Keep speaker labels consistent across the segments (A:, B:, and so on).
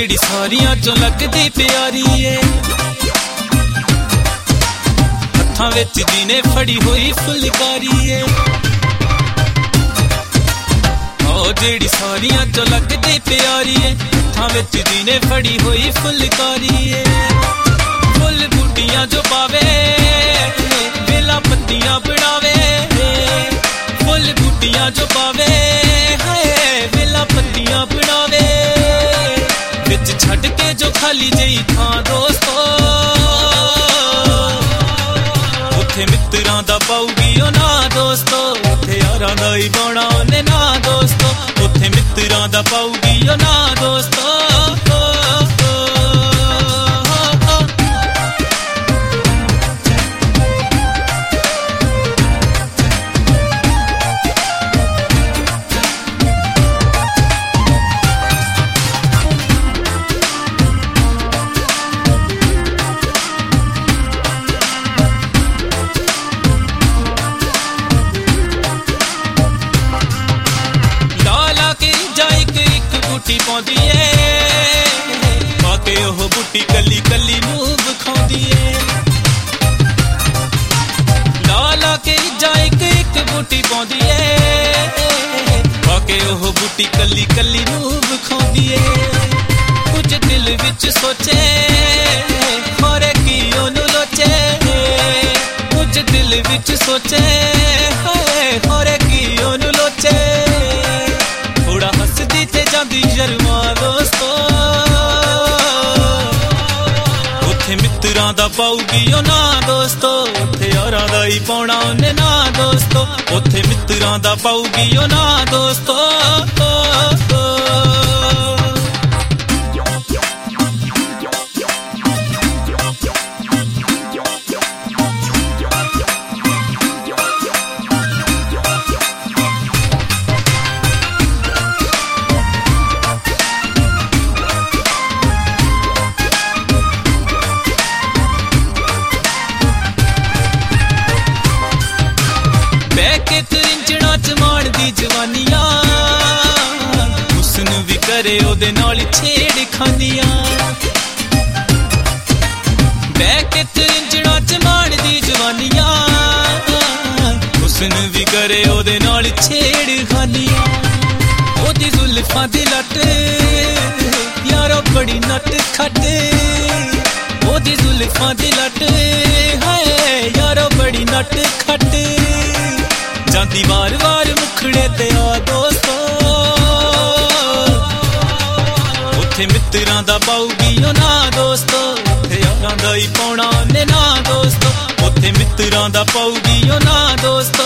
A: जेड़ी सारियां चों लगदी प्यारी ए हत्थां विच जीने फड़ी हुई फुलकारी ए जेड़ी सारियां चों लगदी प्यारी ए हत्थां विच जीने फड़ी हुई फुलकारी ए फुल बूटियां जो पावे बेला पत्तियां बनावे फुल बूटियां जो पावे हाय बेला पत्तियां बनावे विच छड़ के जो खाली जई थां दोस्तो उत्थे मित्रां दा पाऊगी ओ ना दोस्तो उत्थे यारां दा ही पाउणा ओने ना दोस्तो उत्थे मित्रां दा पाऊगी ओ ना दोस्तो पाउंदी ए पाके ओह बूटी कली कली नूं विखाउंदी ए ला के जा एक बूटी पाउंदी ए पाके ओह बूटी कली कली नूं विखाउंदी ए कुछ दिल विच सोचे होरे की ओनू लोचे कुछ दिल विच सोचे होरे की ओनू लोचे थोड़ा हसदी ते जांदी शर्मा दोस्तो उत्थे मित्रां दा पाऊगी ओ ना दोस्तो उत्थे यारां दा ही पाउणा ओने ना दोस्तो उत्थे मित्रां दा पाऊगी ओ ना दोस्तो जवानियां हुस्न भी करे ओदे नाल छेड़ खांदियां बैके इंजणा च मारदी जवानियां हुस्न भी करे ओदे नाल छेड़ खांदियां ओदी जुल्फां दी लट यारो बड़ी नट खट ओदी जुल्फां दी लट हाय यारो बड़ी नट खट जांदी वार वार मुखड़े ते आ दोस्तो उत्थे मित्रां दा पाऊगी ओ ना दोस्तो उत्थे यारां दा ही पाउणा ओने ना दोस्तो उत्थे मित्रां दा पाऊगी ओ ना दोस्तो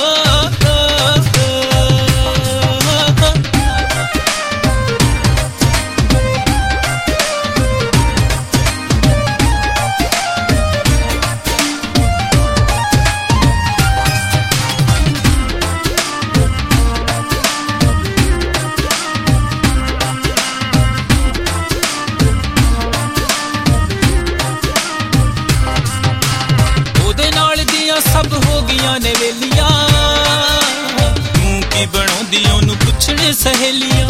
A: सब हो गया ने वेलियां तू की बनाउंदी ओनू पुछणे सहेलियां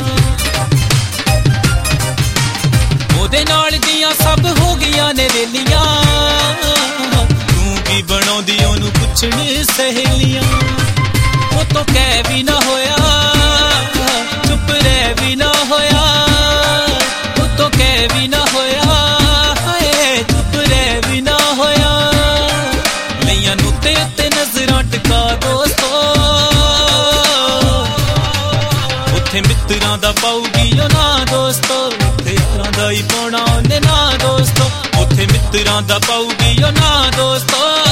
A: ओदे नाल दियां सब हो गया ने वेलियां तू की बनाउंदी ओनू पुछणे सहेलियां ओ तो कह भी ना होया चुप रह भी ना होया ओ तो कह भी ना होया हाय चुप रह भी ना होया लइयां नूं ते नजरां टका दोस्तो उत्थे मित्रां दा पाऊगी ओ ना दोस्तो उत्थे यारां दा ही पाउणा ओने ना दोस्तो उत्थे मित्रां दा पाऊगी ओ ना दोस्तो